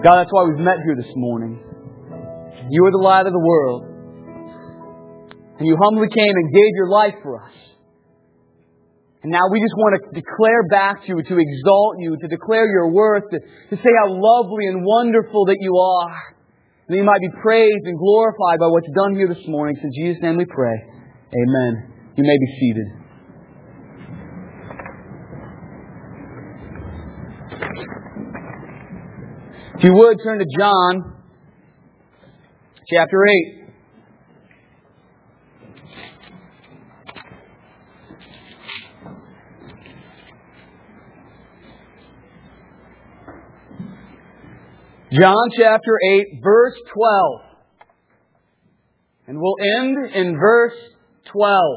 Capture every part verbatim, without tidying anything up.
God, that's why we've met here this morning. You are the light of the world. And you humbly came and gave your life for us. And now we just want to declare back to you, to exalt you, to declare your worth, to, to say how lovely and wonderful that you are. And that you might be praised and glorified by what's done here this morning. So in Jesus' name we pray. Amen. You may be seated. If you would, turn to John chapter eight. John chapter eight, verse twelve. And we'll end in verse twelve.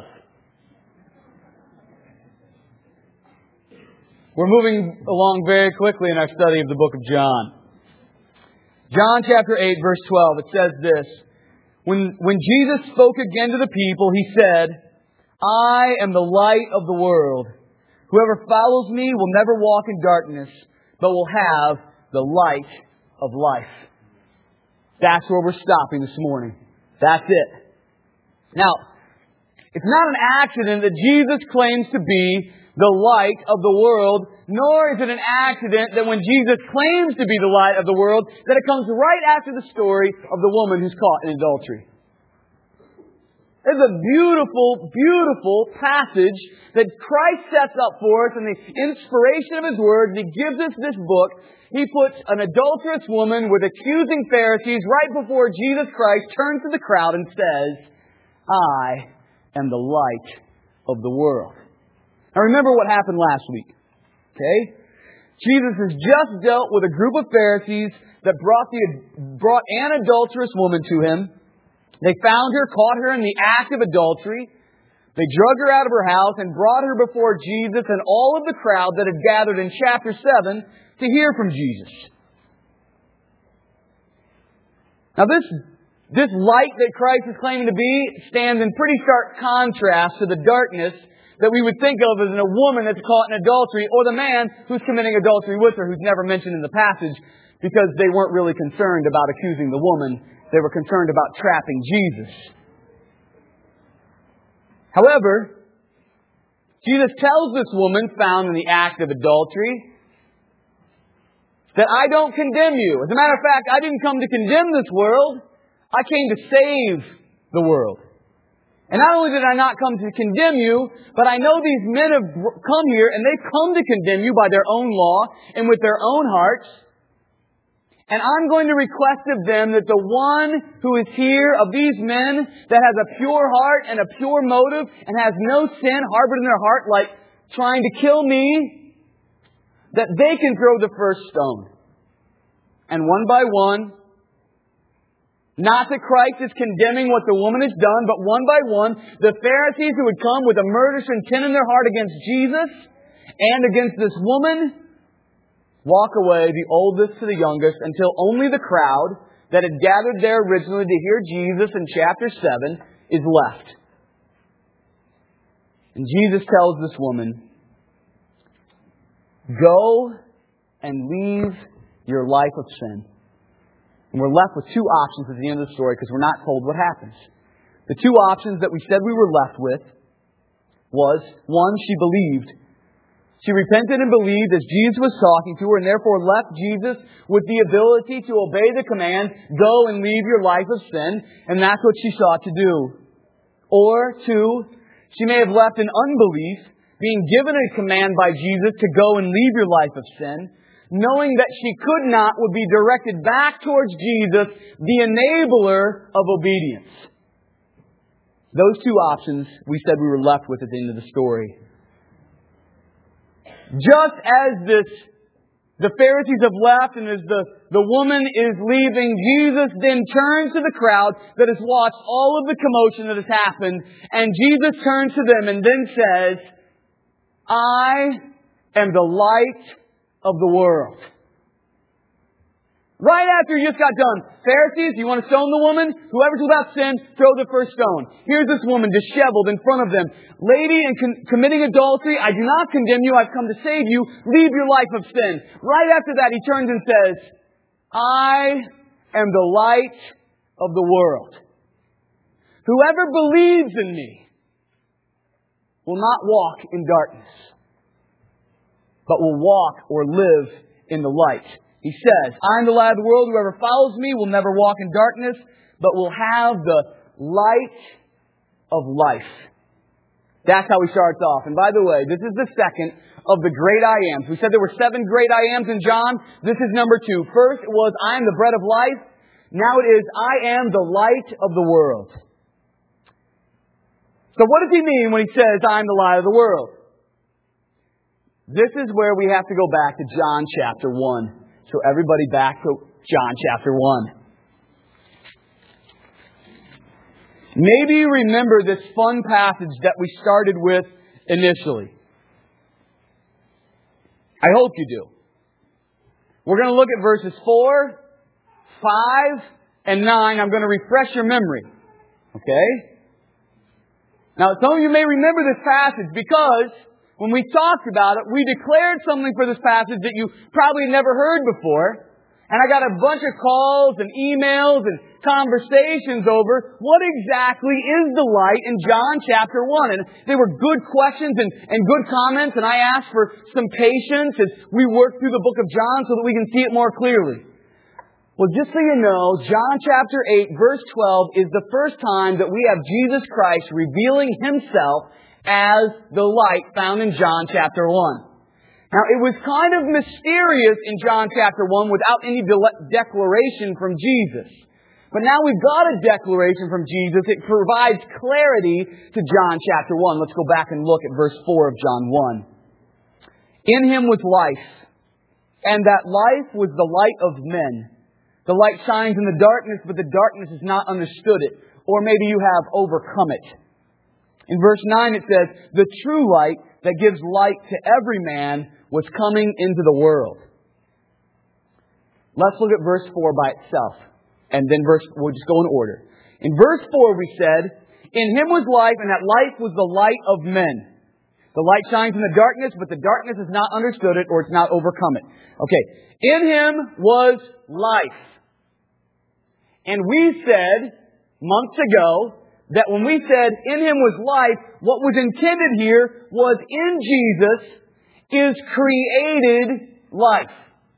We're moving along very quickly in our study of the book of John. John chapter eight, verse twelve, it says this. When, when Jesus spoke again to the people, He said, I am the light of the world. Whoever follows me will never walk in darkness, but will have the light of life. That's where we're stopping this morning. That's it. Now, it's not an accident that Jesus claims to be the light of the world, nor is it an accident that when Jesus claims to be the light of the world, that it comes right after the story of the woman who's caught in adultery. It's a beautiful, beautiful passage that Christ sets up for us in the inspiration of His Word. And He gives us this book. He puts an adulterous woman with accusing Pharisees right before Jesus Christ turns to the crowd and says, I am the light of the world. Now remember what happened last week. Okay? Jesus has just dealt with a group of Pharisees that brought, the, brought an adulterous woman to Him. They found her, caught her in the act of adultery. They drug her out of her house and brought her before Jesus and all of the crowd that had gathered in chapter seven to hear from Jesus. Now this, this light that Christ is claiming to be stands in pretty stark contrast to the darkness that we would think of as in a woman that's caught in adultery, or the man who's committing adultery with her, who's never mentioned in the passage, because they weren't really concerned about accusing the woman. They were concerned about trapping Jesus. However, Jesus tells this woman found in the act of adultery that I don't condemn you. As a matter of fact, I didn't come to condemn this world. I came to save the world. And not only did I not come to condemn you, but I know these men have come here and they've come to condemn you by their own law and with their own hearts. And I'm going to request of them that the one who is here of these men that has a pure heart and a pure motive and has no sin harbored in their heart like trying to kill me, that they can throw the first stone. And one by one, not that Christ is condemning what the woman has done, but one by one, the Pharisees who would come with a murderous intent in their heart against Jesus and against this woman walk away, the oldest to the youngest, until only the crowd that had gathered there originally to hear Jesus in chapter seven is left. And Jesus tells this woman, go and leave your life of sin. And we're left with two options at the end of the story because we're not told what happens. The two options that we said we were left with was, one, she believed. She repented and believed as Jesus was talking to her and therefore left Jesus with the ability to obey the command, go and leave your life of sin. And that's what she sought to do. Or, two, she may have left in unbelief, being given a command by Jesus to go and leave your life of sin, knowing that she could not, would be directed back towards Jesus, the enabler of obedience. Those two options we said we were left with at the end of the story. Just as this, the Pharisees have left and as the, the woman is leaving, Jesus then turns to the crowd that has watched all of the commotion that has happened. And Jesus turns to them and then says, I am the light of the world. Right after you just got done, Pharisees, you want to stone the woman? Whoever's without sin, throw the first stone. Here's this woman disheveled in front of them. Lady, in con- committing adultery, I do not condemn you. I've come to save you. Leave your life of sin. Right after that, He turns and says, I am the light of the world. Whoever believes in me will not walk in darkness, but will walk or live in the light. He says, I am the light of the world. Whoever follows me will never walk in darkness, but will have the light of life. That's how he starts off. And by the way, this is the second of the great I ams. We said there were seven great I ams in John. This is number two. First, it was, I am the bread of life. Now it is, I am the light of the world. So what does he mean when he says, I am the light of the world? This is where we have to go back to John chapter one. So everybody back to John chapter one. Maybe you remember this fun passage that we started with initially. I hope you do. We're going to look at verses four, five, and nine. I'm going to refresh your memory. Okay? Now, some of you may remember this passage because when we talked about it, we declared something for this passage that you probably never heard before. And I got a bunch of calls and emails and conversations over what exactly is the light in John chapter one. And they were good questions and, and good comments. And I asked for some patience as we work through the book of John so that we can see it more clearly. Well, just so you know, John chapter eight, verse twelve is the first time that we have Jesus Christ revealing Himself as the light found in John chapter one. Now, it was kind of mysterious in John chapter one without any de- declaration from Jesus. But now we've got a declaration from Jesus. It provides clarity to John chapter one. Let's go back and look at verse four of John one. In Him was life, and that life was the light of men. The light shines in the darkness, but the darkness has not understood it. Or maybe you have overcome it. In verse nine it says, the true light that gives light to every man was coming into the world. Let's look at verse four by itself. And then verse, we'll just go in order. In verse four we said, in Him was life, and that life was the light of men. The light shines in the darkness, but the darkness has not understood it, or it's not overcome it. Okay. In Him was life. And we said, months ago, that when we said, in Him was life, what was intended here was in Jesus is created life.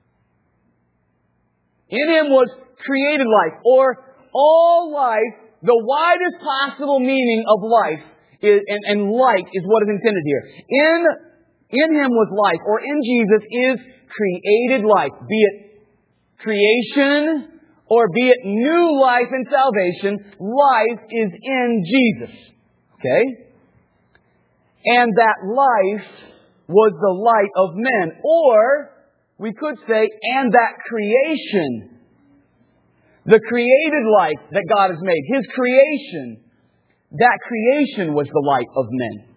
In Him was created life, or all life, the widest possible meaning of life, is, and, and light is what is intended here. In, in Him was life, or in Jesus is created life, be it creation, or be it new life and salvation. Life is in Jesus. Okay? And that life was the light of men. Or, we could say, and that creation, the created life that God has made, His creation, that creation was the light of men.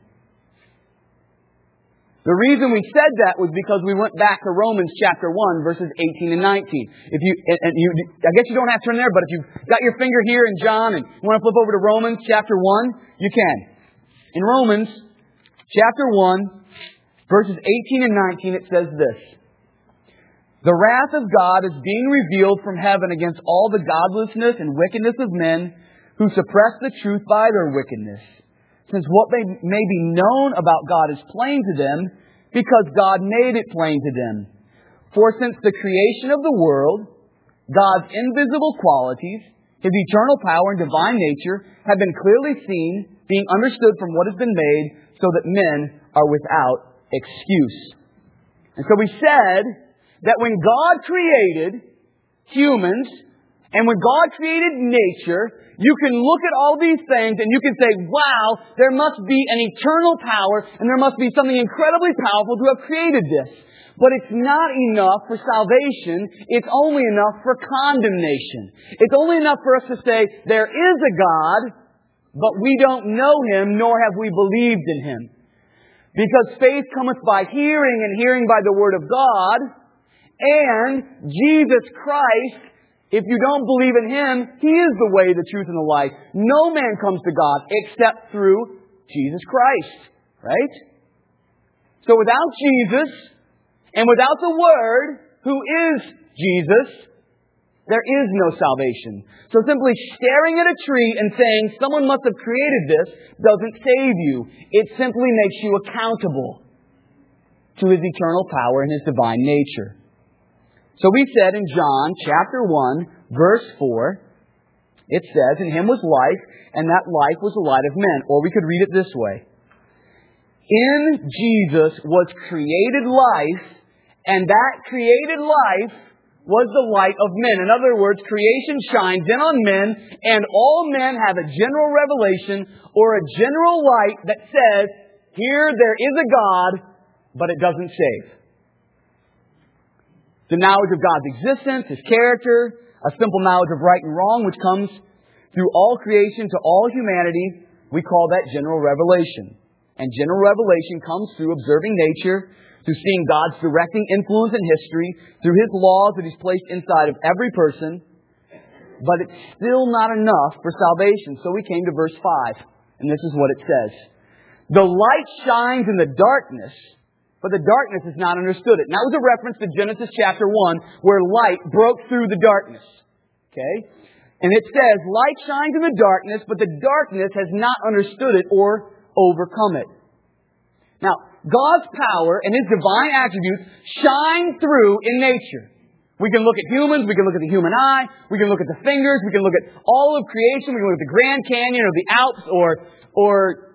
The reason we said that was because we went back to Romans chapter one, verses eighteen and nineteen. If you, and you, I guess you don't have to turn there, but if you've got your finger here in John and you want to flip over to Romans chapter one, you can. In Romans chapter one, verses eighteen and nineteen, it says this. The wrath of God is being revealed from heaven against all the godlessness and wickedness of men who suppress the truth by their wickedness. Since what may, may be known about God is plain to them, because God made it plain to them. For since the creation of the world, God's invisible qualities, His eternal power and divine nature, have been clearly seen, being understood from what has been made, so that men are without excuse. And so we said that when God created humans, and when God created nature, you can look at all these things and you can say, wow, there must be an eternal power and there must be something incredibly powerful to have created this. But it's not enough for salvation. It's only enough for condemnation. It's only enough for us to say, there is a God, but we don't know Him, nor have we believed in Him. Because faith cometh by hearing, and hearing by the Word of God. And Jesus Christ, if you don't believe in Him, He is the way, the truth, and the life. No man comes to God except through Jesus Christ. Right? So without Jesus, and without the Word, who is Jesus, there is no salvation. So simply staring at a tree and saying someone must have created this doesn't save you. It simply makes you accountable to His eternal power and His divine nature. So we said in John chapter one, verse four, it says, "In Him was life, and that life was the light of men." Or we could read it this way. In Jesus was created life, and that created life was the light of men. In other words, creation shines in on men, and all men have a general revelation or a general light that says, here there is a God, but it doesn't save. The knowledge of God's existence, His character, a simple knowledge of right and wrong, which comes through all creation to all humanity, we call that general revelation. And general revelation comes through observing nature, through seeing God's directing influence in history, through His laws that He's placed inside of every person. But it's still not enough for salvation. So we came to verse five, and this is what it says. The light shines in the darkness, but the darkness has not understood it. And that was a reference to Genesis chapter one, where light broke through the darkness. Okay? And it says, light shines in the darkness, but the darkness has not understood it or overcome it. Now, God's power and His divine attributes shine through in nature. We can look at humans, we can look at the human eye, we can look at the fingers, we can look at all of creation, we can look at the Grand Canyon or the Alps or, or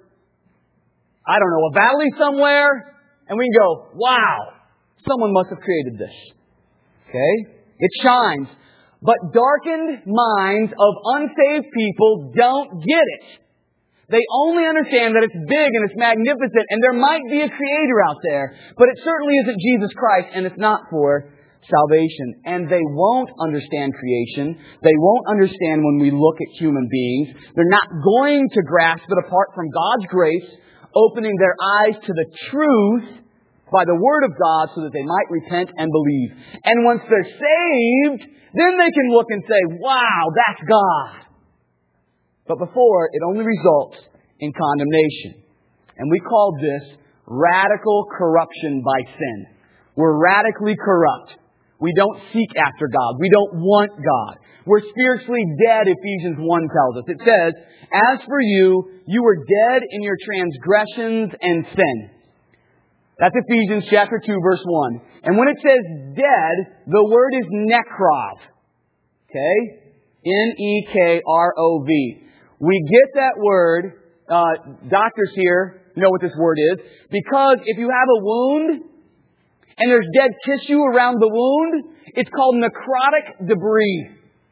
I don't know, a valley somewhere, and we can go, wow, someone must have created this. Okay? It shines. But darkened minds of unsaved people don't get it. They only understand that it's big and it's magnificent and there might be a creator out there, but it certainly isn't Jesus Christ and it's not for salvation. And they won't understand creation. They won't understand when we look at human beings. They're not going to grasp it apart from God's grace, opening their eyes to the truth by the Word of God so that they might repent and believe. And once they're saved, then they can look and say, wow, that's God. But before, it only results in condemnation. And we call this radical corruption by sin. We're radically corrupt. We don't seek after God. We don't want God. We're spiritually dead, Ephesians one tells us. It says, as for you, you were dead in your transgressions and sin. That's Ephesians chapter two, verse one. And when it says dead, the word is nekrov. Okay? N E K R O V. We get that word, uh, doctors here know what this word is, because if you have a wound and there's dead tissue around the wound, it's called necrotic debris.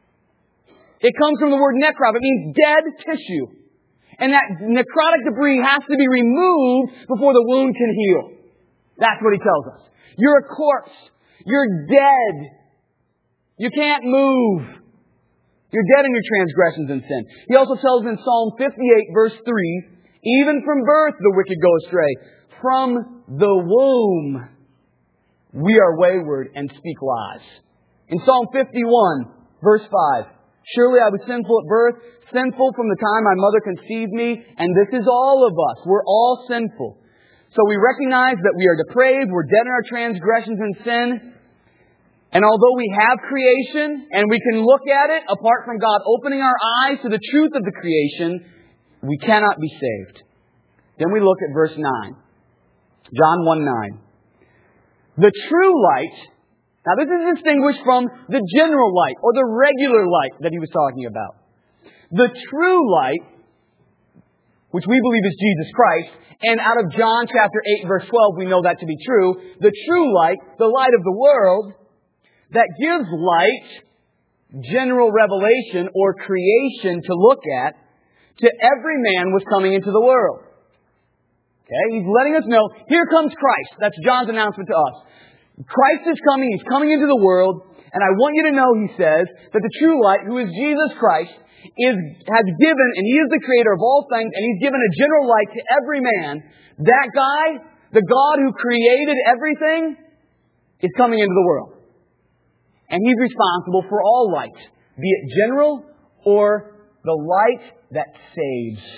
It comes from the word nekrov. It means dead tissue. And that necrotic debris has to be removed before the wound can heal. That's what he tells us. You're a corpse. You're dead. You can't move. You're dead in your transgressions and sin. He also tells in Psalm fifty-eight, verse three, even from birth the wicked go astray. From the womb we are wayward and speak lies. In Psalm fifty-one, verse five, surely I was sinful at birth, sinful from the time my mother conceived me, and this is all of us. We're all sinful. So we recognize that we are depraved, we're dead in our transgressions and sin. And although we have creation and we can look at it apart from God opening our eyes to the truth of the creation, we cannot be saved. Then we look at verse nine. John one nine. The true light. Now this is distinguished from the general light or the regular light that he was talking about. The true light, which we believe is Jesus Christ, and out of John chapter eight verse twelve we know that to be true. The true light, the light of the world, that gives light, general revelation or creation to look at, to every man was coming into the world. Okay, he's letting us know, here comes Christ. That's John's announcement to us. Christ is coming, He's coming into the world, and I want you to know, he says, that the true light, who is Jesus Christ, is has given, and He is the creator of all things, and He's given a general light to every man. That guy, the God who created everything, is coming into the world. And He's responsible for all light, be it general or the light that saves.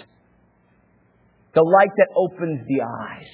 The light that opens the eyes.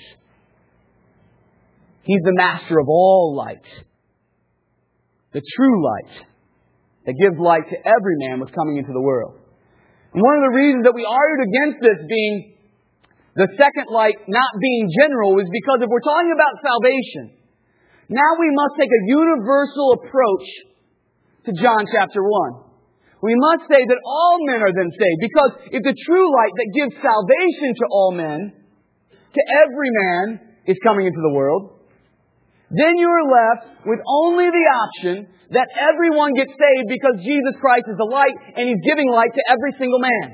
He's the master of all light. The true light. that gives light to every man was coming into the world. And one of the reasons that we argued against this being the second light not being general is because if we're talking about salvation, now we must take a universal approach to John chapter one. We must say that all men are then saved, because if the true light that gives salvation to all men, to every man, is coming into the world, then you are left with only the option that everyone gets saved because Jesus Christ is the light and He's giving light to every single man.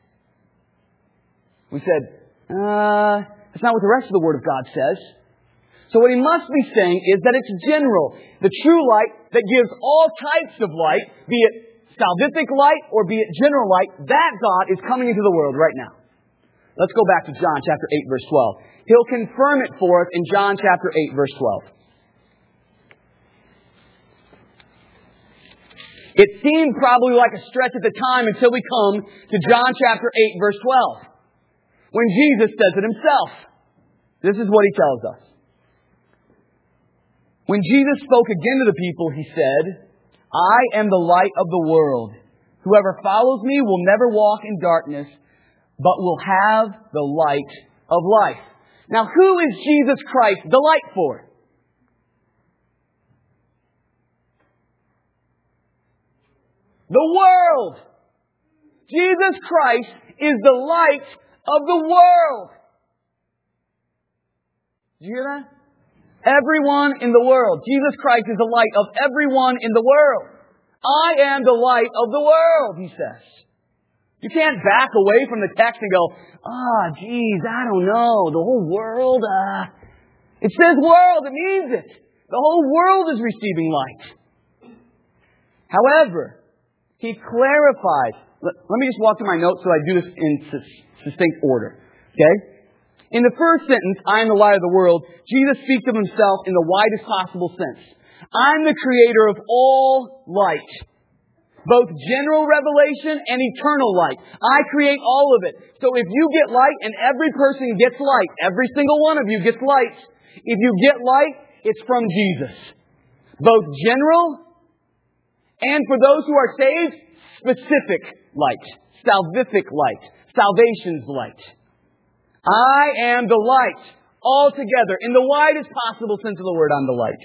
We said, uh, that's not what the rest of the Word of God says. So what he must be saying is that it's general. The true light that gives all types of light, be it salvific light or be it general light, that God is coming into the world right now. Let's go back to John chapter eight, verse twelve. He'll confirm it for us in John chapter eight, verse twelve. It seemed probably like a stretch at the time until we come to John chapter eight, verse twelve. When Jesus says it Himself. This is what He tells us. When Jesus spoke again to the people, He said, I am the light of the world. Whoever follows me will never walk in darkness, but will have the light of life. Now, who is Jesus Christ the light for? The world. Jesus Christ is the light of the world. Did you hear that? Everyone in the world. Jesus Christ is the light of everyone in the world. I am the light of the world, He says. You can't back away from the text and go, ah, oh, geez, I don't know. The whole world, uh, it says world, it means it. The whole world is receiving light. However, He clarifies. Let, let me just walk through my notes so I do this in succinct order. Okay? In the first sentence, I am the light of the world, Jesus speaks of Himself in the widest possible sense. I'm the creator of all light. Both general revelation and eternal light. I create all of it. So if you get light, and every person gets light, every single one of you gets light. If you get light, it's from Jesus. Both general and for those who are saved, specific light. Salvific light. Salvation's light. I am the light. Altogether, in the widest possible sense of the word, I'm the light.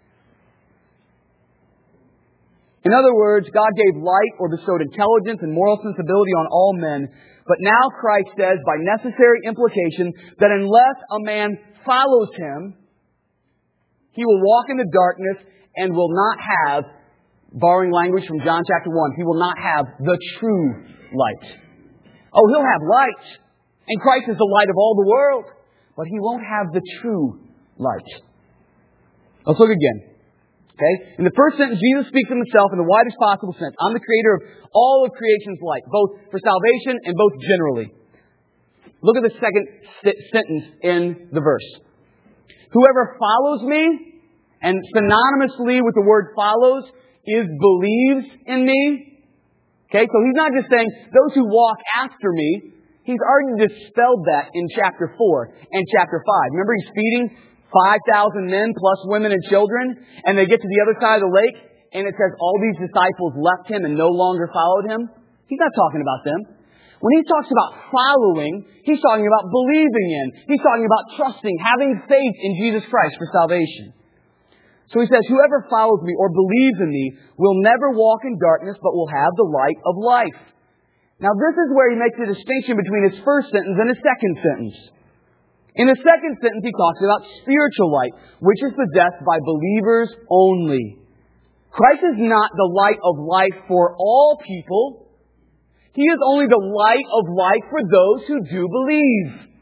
In other words, God gave light or bestowed intelligence and moral sensibility on all men. But now Christ says, by necessary implication, that unless a man follows Him, he will walk in the darkness and will not have, borrowing language from John chapter one, he will not have the true light. Oh, he'll have light. And Christ is the light of all the world. But He won't have the true light. Let's look again. Okay? In the first sentence, Jesus speaks of Himself in the widest possible sense. I'm the creator of all of creation's light, both for salvation and both generally. Look at the second sentence in the verse. Whoever follows me, and synonymously with the word follows, is believes in me. Okay? So He's not just saying, those who walk after me. He's already dispelled that in chapter four and chapter five. Remember, He's feeding five thousand men plus women and children, and they get to the other side of the lake, and it says all these disciples left Him and no longer followed Him. He's not talking about them. When He talks about following, He's talking about believing in. He's talking about trusting, having faith in Jesus Christ for salvation. So He says, whoever follows me or believes in me will never walk in darkness, but will have the light of life. Now this is where He makes the distinction between His first sentence and His second sentence. In the second sentence, He talks about spiritual light, which is possessed by believers only. Christ is not the light of life for all people. He is only the light of life for those who do believe.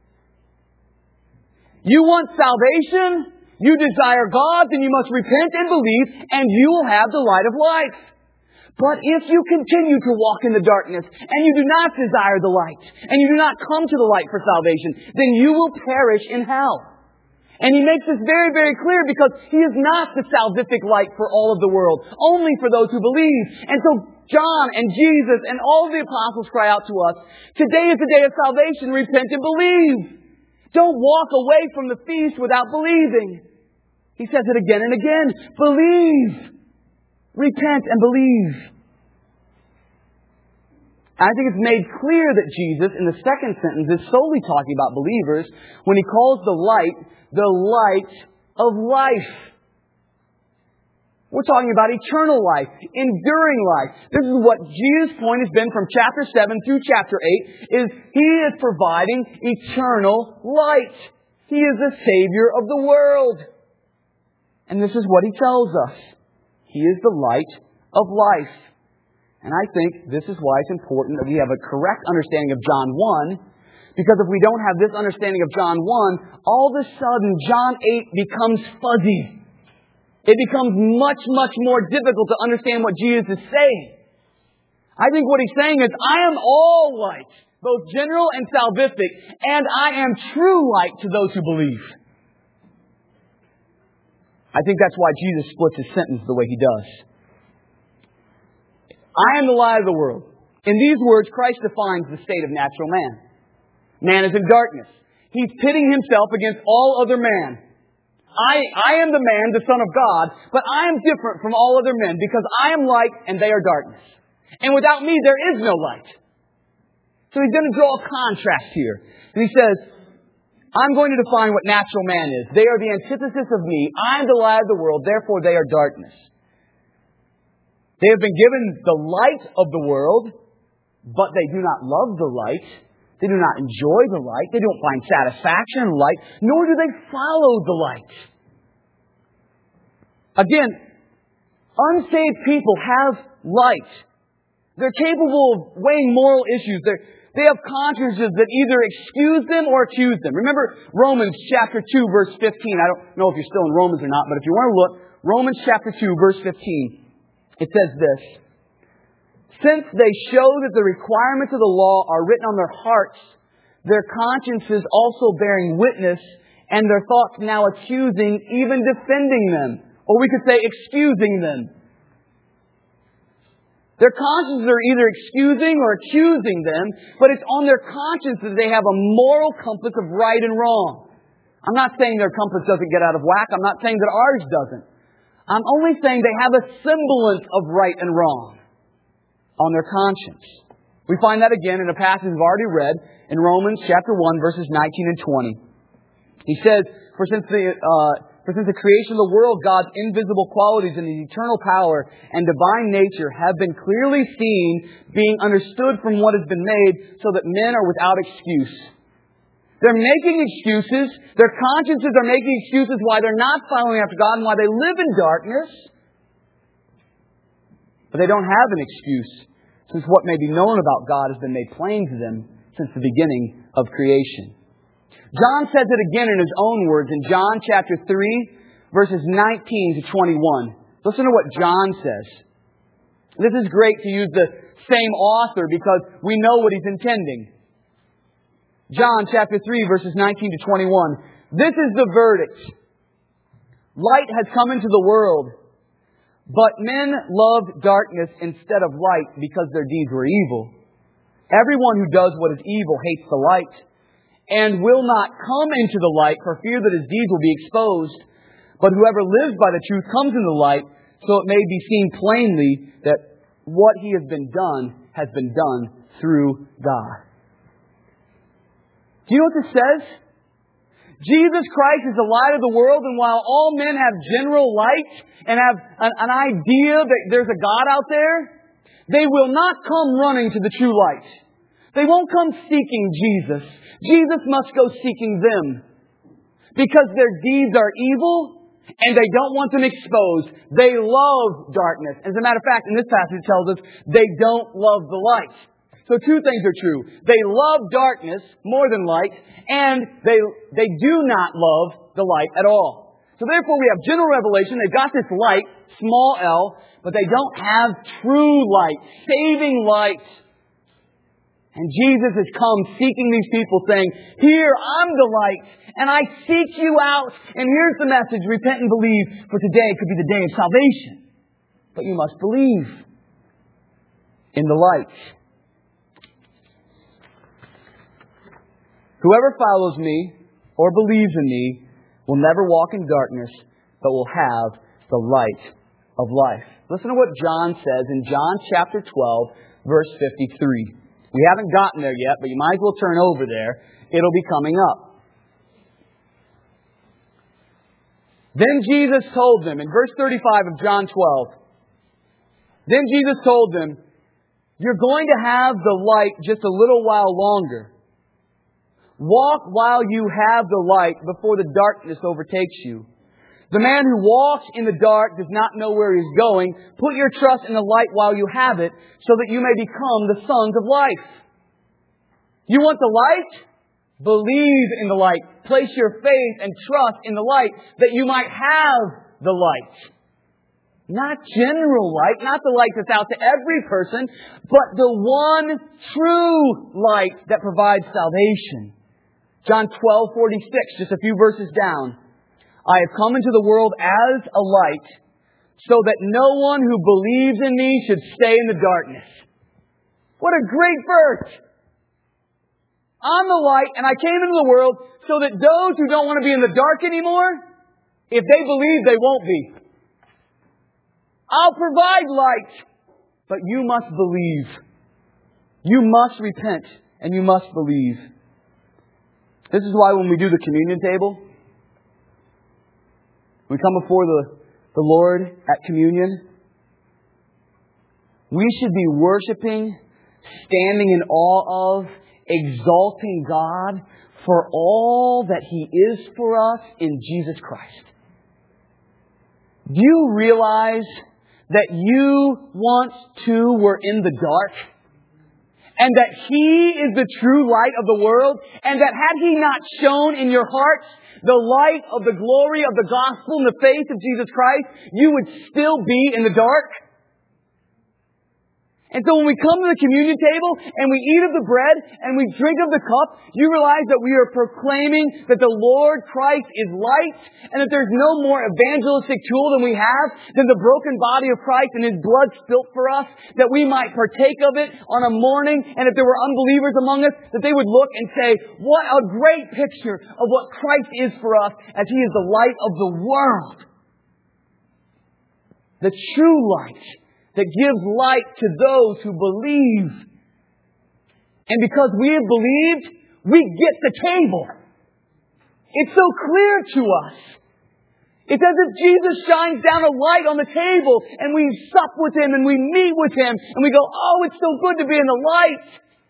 You want salvation? You desire God? Then you must repent and believe, and you will have the light of life. But if you continue to walk in the darkness, and you do not desire the light, and you do not come to the light for salvation, then you will perish in hell. And He makes this very, very clear because He is not the salvific light for all of the world, only for those who believe. And so John and Jesus and all of the apostles cry out to us, today is the day of salvation, repent and believe. Don't walk away from the feast without believing. He says it again and again, believe. Repent and believe. I think it's made clear that Jesus, in the second sentence, is solely talking about believers when He calls the light the light of life. We're talking about eternal life, enduring life. This is what Jesus' point has been from chapter seven through chapter eight, is He is providing eternal light. He is the Savior of the world. And this is what He tells us. He is the light of life. And I think this is why it's important that we have a correct understanding of John one, because if we don't have this understanding of John one, all of a sudden John eight becomes fuzzy. It becomes much, much more difficult to understand what Jesus is saying. I think what He's saying is, I am all light, both general and salvific, and I am true light to those who believe. I think that's why Jesus splits His sentence the way He does. I am the light of the world. In these words, Christ defines the state of natural man. Man is in darkness. He's pitting Himself against all other man. I, I am the man, the Son of God, but I am different from all other men because I am light and they are darkness. And without me, there is no light. So He's going to draw a contrast here. And He says, I'm going to define what natural man is. They are the antithesis of me. I am the light of the world, therefore they are darkness. They have been given the light of the world, but they do not love the light. They do not enjoy the light. They don't find satisfaction in the light, nor do they follow the light. Again, unsaved people have light. They're capable of weighing moral issues. They're, they have consciences that either excuse them or accuse them. Remember Romans chapter two, verse fifteen. I don't know if you're still in Romans or not, but if you want to look, Romans chapter two, verse fifteen. It says this: since they show that the requirements of the law are written on their hearts, their consciences also bearing witness, and their thoughts now accusing, even defending them. Or we could say excusing them. Their consciences are either excusing or accusing them, but it's on their consciences they have a moral compass of right and wrong. I'm not saying their compass doesn't get out of whack. I'm not saying that ours doesn't. I'm only saying they have a semblance of right and wrong on their conscience. We find that again in a passage we've already read in Romans chapter one, verses nineteen and twenty. He says, For since the uh, for since the creation of the world, God's invisible qualities and His eternal power and divine nature have been clearly seen, being understood from what has been made, so that men are without excuse. They're making excuses. Their consciences are making excuses why they're not following after God and why they live in darkness. But they don't have an excuse, since what may be known about God has been made plain to them since the beginning of creation. John says it again in his own words in John chapter three, verses nineteen to twenty-one. Listen to what John says. This is great to use the same author because we know what he's intending. John chapter three, verses nineteen to twenty-one. This is the verdict. Light has come into the world, but men loved darkness instead of light because their deeds were evil. Everyone who does what is evil hates the light and will not come into the light for fear that his deeds will be exposed. But whoever lives by the truth comes into the light, so it may be seen plainly that what he has been done has been done through God. Do you know what this says? Jesus Christ is the light of the world, and while all men have general light and have an, an idea that there's a God out there, they will not come running to the true light. They won't come seeking Jesus. Jesus must go seeking them. Because their deeds are evil and they don't want them exposed. They love darkness. As a matter of fact, in this passage it tells us they don't love the light. So two things are true. They love darkness more than light, and they, they do not love the light at all. So therefore we have general revelation. They've got this light, small l, but they don't have true light, saving light. And Jesus has come seeking these people saying, here, I'm the light, and I seek you out, and here's the message, repent and believe, for today could be the day of salvation. But you must believe in the light. Whoever follows me or believes in me will never walk in darkness, but will have the light of life. Listen to what John says in John chapter twelve, verse fifty-three. We haven't gotten there yet, but you might as well turn over there. It'll be coming up. Then Jesus told them, in verse thirty-five of John twelve, then Jesus told them, you're going to have the light just a little while longer. Walk while you have the light before the darkness overtakes you. The man who walks in the dark does not know where he's going. Put your trust in the light while you have it, so that you may become the sons of life. You want the light? Believe in the light. Place your faith and trust in the light, that you might have the light. Not general light, not the light that's out to every person, but the one true light that provides salvation. John twelve forty-six, just a few verses down. I have come into the world as a light, so that no one who believes in me should stay in the darkness. What a great verse! I'm the light, and I came into the world so that those who don't want to be in the dark anymore, if they believe, they won't be. I'll provide light, but you must believe. You must repent, and you must believe. This is why when we do the communion table, we come before the, the Lord at communion, we should be worshiping, standing in awe of, exalting God for all that He is for us in Jesus Christ. Do you realize that you once too were in the dark? And that He is the true light of the world? And that had He not shone in your hearts the light of the glory of the gospel and the faith of Jesus Christ, you would still be in the dark? And so when we come to the communion table and we eat of the bread and we drink of the cup, you realize that we are proclaiming that the Lord Christ is light and that there's no more evangelistic tool than we have than the broken body of Christ and His blood spilt for us, that we might partake of it on a morning, and if there were unbelievers among us, that they would look and say, what a great picture of what Christ is for us, as He is the light of the world. The true light that gives light to those who believe. And because we have believed, we get the table. It's so clear to us. It's as if Jesus shines down a light on the table and we sup with Him and we meet with Him and we go, oh, it's so good to be in the light.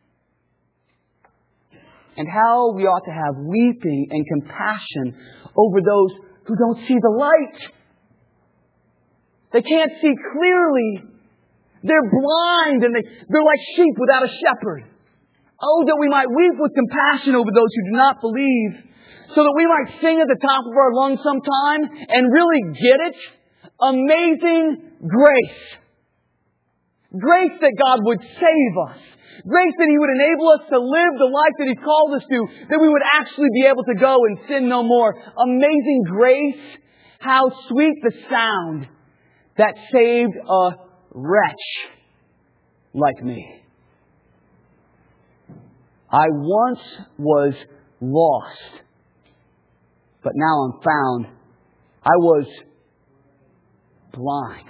And how we ought to have weeping and compassion over those who don't see the light. They can't see clearly. They're blind and they, they're like sheep without a shepherd. Oh, that we might weep with compassion over those who do not believe, so that we might sing at the top of our lungs sometime and really get it. Amazing grace. Grace that God would save us. Grace that He would enable us to live the life that He's called us to, that we would actually be able to go and sin no more. Amazing grace. How sweet the sound that saved a wretch like me. I once was lost, but now I'm found. I was blind,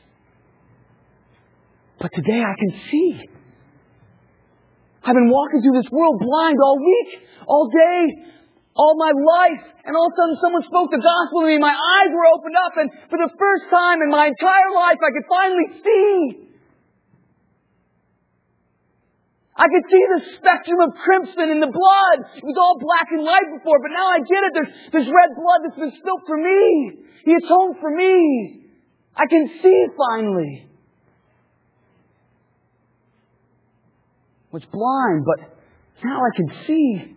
but today I can see. I've been walking through this world blind all week, all day, all my life, and all of a sudden someone spoke the gospel to me. My eyes were opened up, and for the first time in my entire life, I could finally see. I could see the spectrum of crimson in the blood. It was all black and white before, but now I get it. There's, there's red blood that's been spilt for me. He atoned for me. I can see finally. I was blind, but now I can see.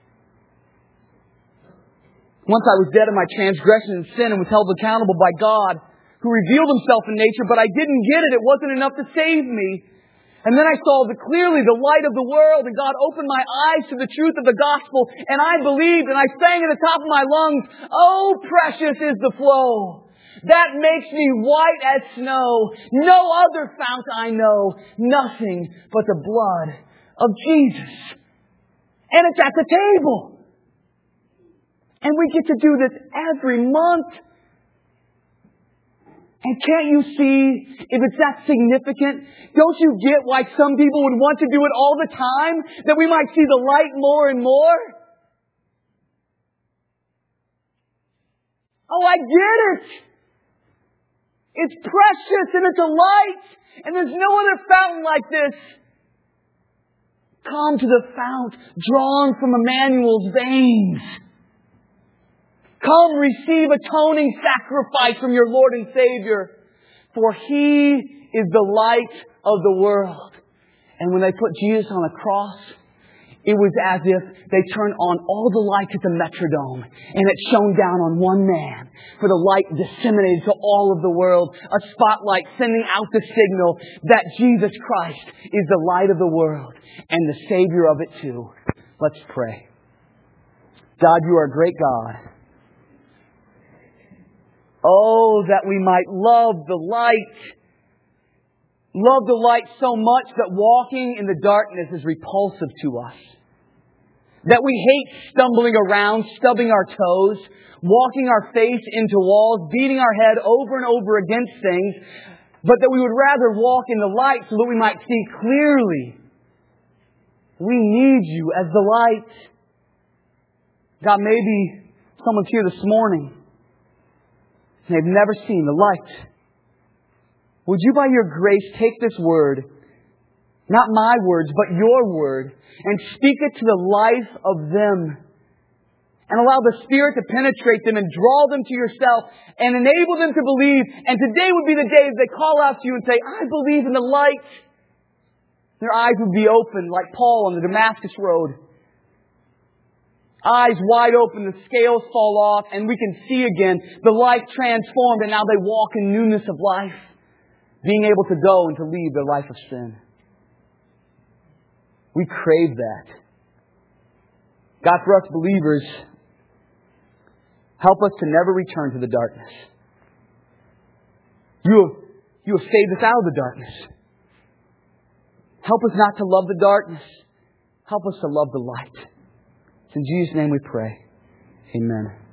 Once I was dead in my transgression and sin and was held accountable by God, who revealed Himself in nature, but I didn't get it. It wasn't enough to save me. And then I saw the, clearly the light of the world, and God opened my eyes to the truth of the gospel, and I believed, and I sang at the top of my lungs, oh, precious is the flow that makes me white as snow. No other fount I know, nothing but the blood of Jesus. And it's at the table. And we get to do this every month. And can't you see if it's that significant? Don't you get why some people would want to do it all the time? That we might see the light more and more? Oh, I get it. It's precious and it's a light. And there's no other fountain like this. Come to the fount drawn from Emmanuel's veins. Come receive atoning sacrifice from your Lord and Savior. For He is the light of the world. And when they put Jesus on a cross, it was as if they turned on all the lights at the Metrodome and it shone down on one man. For the light disseminated to all of the world. A spotlight sending out the signal that Jesus Christ is the light of the world and the Savior of it too. Let's pray. God, You are a great God. Oh, that we might love the light. Love the light so much that walking in the darkness is repulsive to us. That we hate stumbling around, stubbing our toes, walking our face into walls, beating our head over and over against things, but that we would rather walk in the light so that we might see clearly. We need You as the light. God, maybe someone's here this morning and they've never seen the light. Would You, by Your grace, take this word, not my words, but Your word, and speak it to the life of them. And allow the Spirit to penetrate them and draw them to Yourself and enable them to believe. And today would be the day that they call out to You and say, I believe in the light. Their eyes would be open like Paul on the Damascus Road. Eyes wide open, the scales fall off, and we can see again the life transformed, and now they walk in newness of life. Being able to go and to leave their life of sin. We crave that. God, for us believers, help us to never return to the darkness. You have, you have saved us out of the darkness. Help us not to love the darkness. Help us to love the light. It's in Jesus' name we pray. Amen.